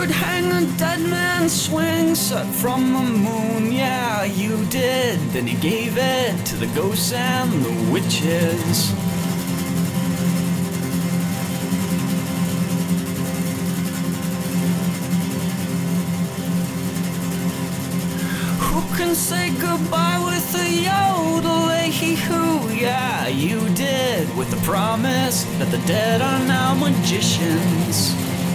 could hang a dead man's swing set from the moon. Yeah, you did. Then you gave it to the ghosts and the witches. Who can say goodbye with a yodel-a-hee-hoo? Yeah, you did, with the promise that the dead are now magicians.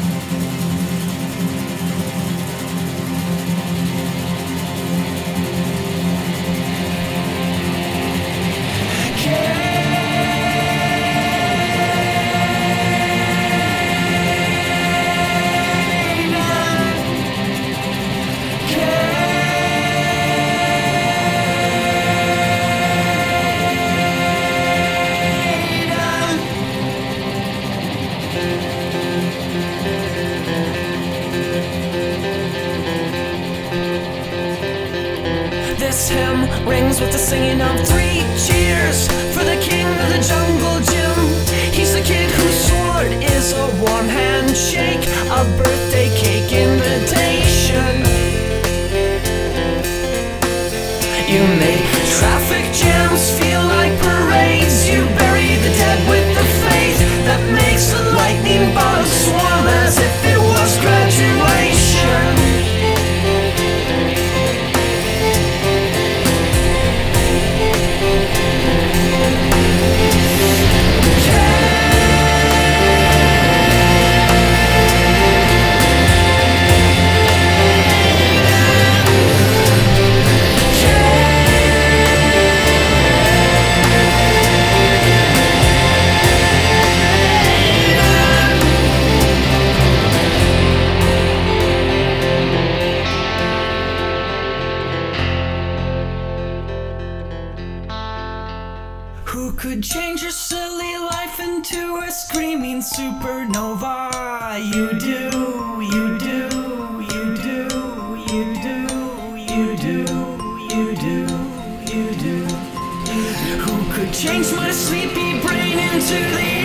This hymn rings with the singing of 3 cheers for the king of the jungle gym. He's the kid whose sword is a warm handshake, a birthday cake invitation. You make traffic jams feel like parades. You bury the dead with the faith that makes the lightning bugs swarm as if it was graduation. Who could change your silly life into a screaming supernova? You do, you do, you do, you do, you do, you do, you do. Who could change my sleepy brain into the